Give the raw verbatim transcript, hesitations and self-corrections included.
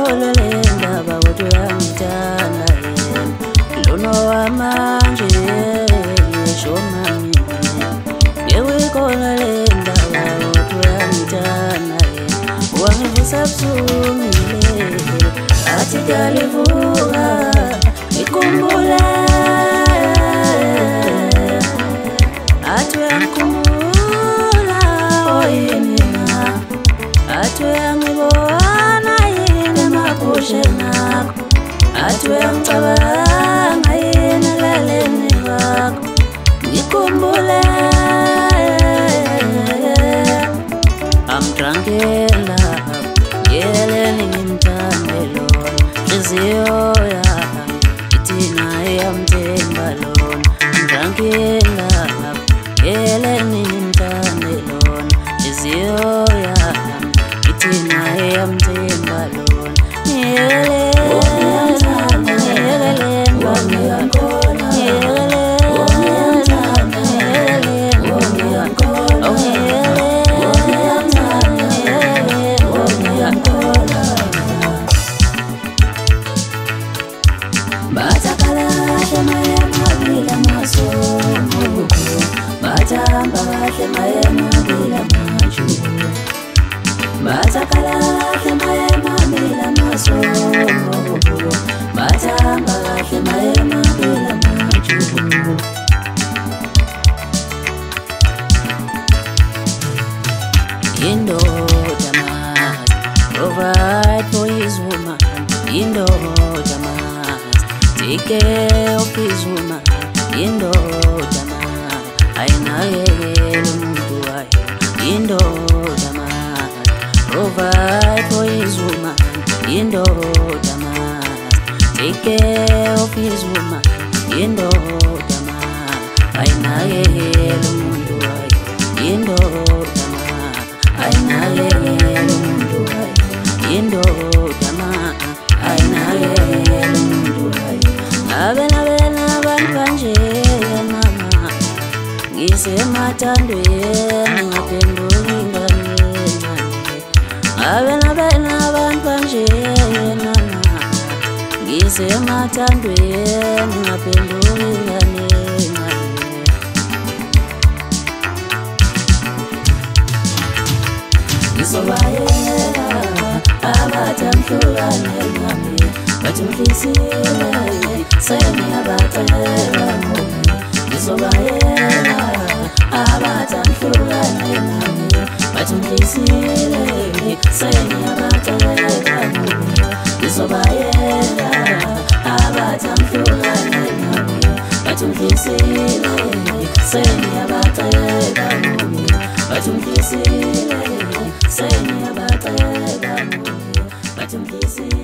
ngiyikholwa le ndaba kodwa uyangithanda yena lona wamanje ngisho mami ngiyikholwa le ndaba kodwa uyangithanda yena wangivusa buhlungile athi ngiyalivuka ngikhumbula athi uyangikhumbula oyinina athi uyangibona yini emaphusheni akho athi uyangicabanga yini elaleni kwakho ngikhumbule I'm drunk in love yeleni ngimthande lona nhliziyo yami ithi naye yamthemba lona I'm drunk in love yeleni ngimthande lona nhliziyo yami ithi naye yamthemba lona yeleni Batamba kahle mayema bila majubu Batakala kahle mayema bila masomo Batamba kahle mayema bila majubu Indoda must provide for his woman Indoda must take care of his woman Indoda ayinakekela umuntu wayo indoda must provide for his woman indoda must take care of his woman indoda must ayinakekela umuntu wayo indoda must ayinakekela umuntu wayo indoda must ayinakekela umuntu wayo abena bena abantu kanje ngisemathandweni ngaphenduka ingane abena bena abantu kanje nana ngisemathandweni ngaphenduka ingane ngizobayela abathi amhlukane nami bathi mfisile sengiyabatshela ngoba ngizobayela abathi amhlukane nami bathi mfisile sengiyabatshela ngoba ngizobayela abathi amhlukane nami bathi mfisile sengiyabatshela ngoba bathi mfisile sengiyabatshela ngoba bathi mfisile